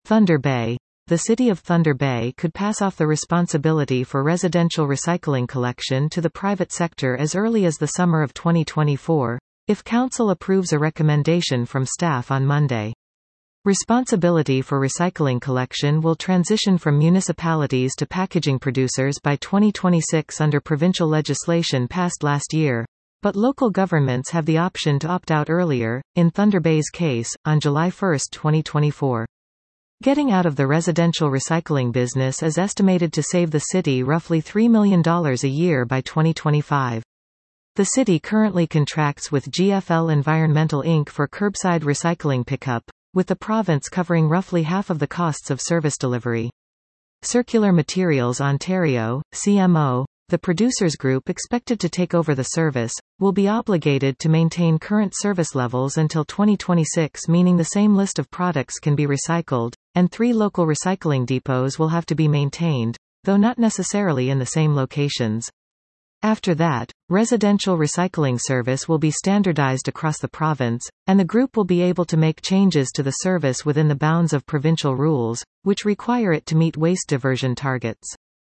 Thunder Bay. The city of Thunder Bay could pass off the responsibility for residential recycling collection to the private sector as early as the summer of 2024, if council approves a recommendation from staff on Monday. Responsibility for recycling collection will transition from municipalities to packaging producers by 2026 under provincial legislation passed last year, but local governments have the option to opt out earlier, in Thunder Bay's case, on July 1, 2024. Getting out of the residential recycling business is estimated to save the city roughly $3 million a year by 2025. The city currently contracts with GFL Environmental Inc. for curbside recycling pickup, with the province covering roughly half of the costs of service delivery. Circular Materials Ontario, CMO, the producers group expected to take over the service, will be obligated to maintain current service levels until 2026, meaning the same list of products can be recycled, and 3 local recycling depots will have to be maintained, though not necessarily in the same locations. After that, residential recycling service will be standardized across the province, and the group will be able to make changes to the service within the bounds of provincial rules, which require it to meet waste diversion targets.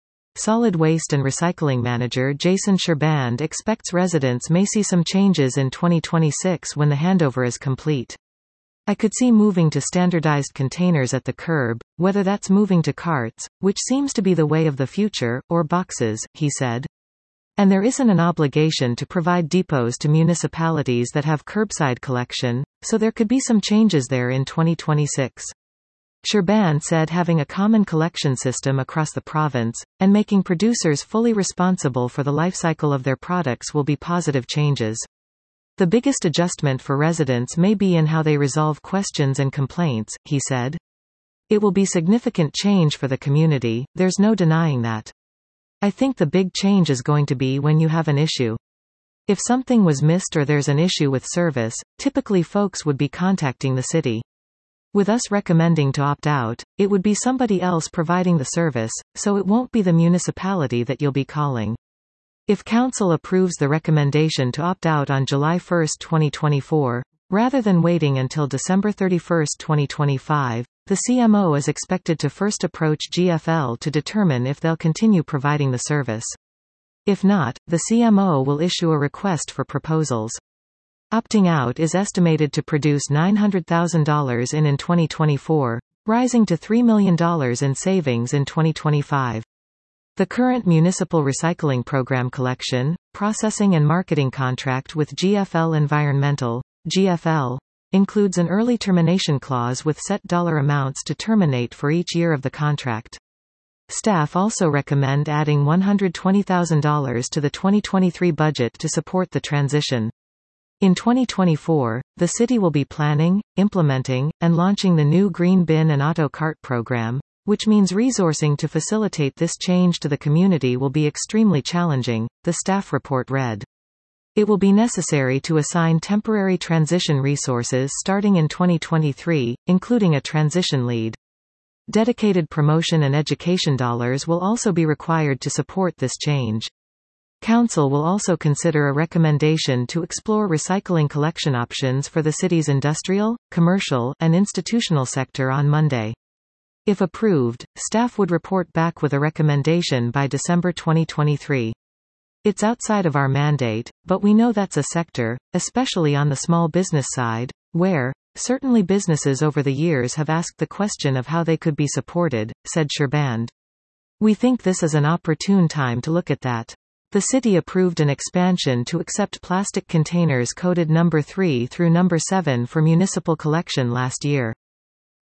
Solid Waste and Recycling Manager Jason Sherband expects residents may see some changes in 2026 when the handover is complete. I could see moving to standardized containers at the curb, whether that's moving to carts, which seems to be the way of the future, or boxes, he said. And there isn't an obligation to provide depots to municipalities that have curbside collection, so there could be some changes there in 2026. Sherband said having a common collection system across the province, and making producers fully responsible for the life cycle of their products will be positive changes. The biggest adjustment for residents may be in how they resolve questions and complaints, he said. It will be significant change for the community, there's no denying that. I think the big change is going to be when you have an issue. If something was missed or there's an issue with service, typically folks would be contacting the city. With us recommending to opt out, it would be somebody else providing the service, so it won't be the municipality that you'll be calling. If council approves the recommendation to opt out on July 1, 2024, rather than waiting until December 31, 2025, the CMO is expected to first approach GFL to determine if they'll continue providing the service. If not, the CMO will issue a request for proposals. Opting out is estimated to produce $900,000 in 2024, rising to $3 million in savings in 2025. The current municipal recycling program collection, processing and marketing contract with GFL Environmental, GFL, includes an early termination clause with set dollar amounts to terminate for each year of the contract. Staff also recommend adding $120,000 to the 2023 budget to support the transition. In 2024, the city will be planning, implementing, and launching the new Green Bin and Auto Cart program, which means resourcing to facilitate this change to the community will be extremely challenging, the staff report read. It will be necessary to assign temporary transition resources starting in 2023, including a transition lead. Dedicated promotion and education dollars will also be required to support this change. Council will also consider a recommendation to explore recycling collection options for the city's industrial, commercial, and institutional sector on Monday. If approved, staff would report back with a recommendation by December 2023. It's outside of our mandate, but we know that's a sector, especially on the small business side, where, certainly businesses over the years have asked the question of how they could be supported, said Sherband. We think this is an opportune time to look at that. The city approved an expansion to accept plastic containers coded number 3 through number 7 for municipal collection last year.